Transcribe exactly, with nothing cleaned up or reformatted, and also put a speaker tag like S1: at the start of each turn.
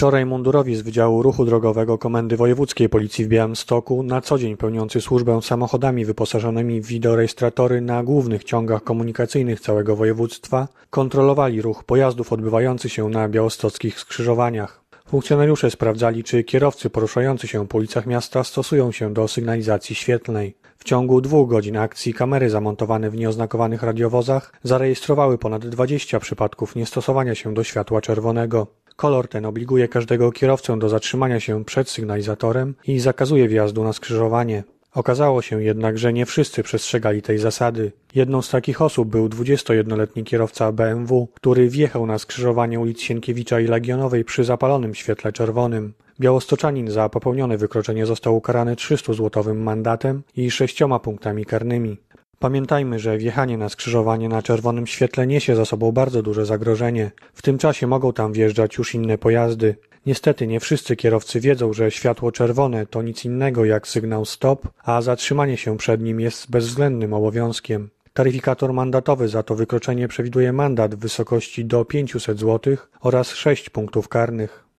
S1: Wczoraj mundurowi z Wydziału Ruchu Drogowego Komendy Wojewódzkiej Policji w Białymstoku, na co dzień pełniący służbę samochodami wyposażonymi w wideorejestratory na głównych ciągach komunikacyjnych całego województwa, kontrolowali ruch pojazdów odbywający się na białostockich skrzyżowaniach. Funkcjonariusze sprawdzali, czy kierowcy poruszający się po ulicach miasta stosują się do sygnalizacji świetlnej. W ciągu dwóch godzin akcji kamery zamontowane w nieoznakowanych radiowozach zarejestrowały ponad dwadzieścia przypadków niestosowania się do światła czerwonego. Kolor ten obliguje każdego kierowcę do zatrzymania się przed sygnalizatorem i zakazuje wjazdu na skrzyżowanie. Okazało się jednak, że nie wszyscy przestrzegali tej zasady. Jedną z takich osób był dwudziestojednoletni kierowca B M W, który wjechał na skrzyżowanie ulic Sienkiewicza i Legionowej przy zapalonym świetle czerwonym. Białostoczanin za popełnione wykroczenie został ukarany trzystuzłotowym mandatem i sześcioma punktami karnymi. Pamiętajmy, że wjechanie na skrzyżowanie na czerwonym świetle niesie za sobą bardzo duże zagrożenie. W tym czasie mogą tam wjeżdżać już inne pojazdy. Niestety nie wszyscy kierowcy wiedzą, że światło czerwone to nic innego jak sygnał stop, a zatrzymanie się przed nim jest bezwzględnym obowiązkiem. Taryfikator mandatowy za to wykroczenie przewiduje mandat w wysokości do pięciuset złotych oraz sześć punktów karnych.